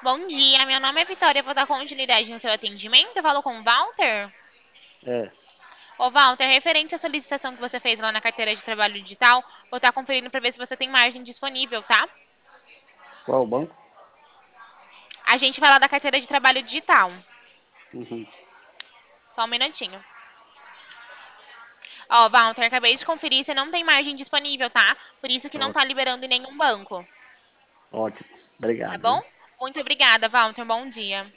Bom dia, meu nome é Vitória, vou dar continuidade no seu atendimento. Eu falo com o Walter. É, Ô, Walter, referente à solicitação que você fez lá na carteira de trabalho digital, vou estar conferindo para ver se você tem margem disponível, tá? qual banco? A gente vai lá da carteira de trabalho digital. Uhum. Só um minutinho. Ó, Walter, acabei de conferir, você não tem margem disponível, tá? Por isso que não tá Ótimo, liberando em nenhum banco, ótimo. tá Obrigado, bom? viu? Muito obrigada, Walter. Bom dia.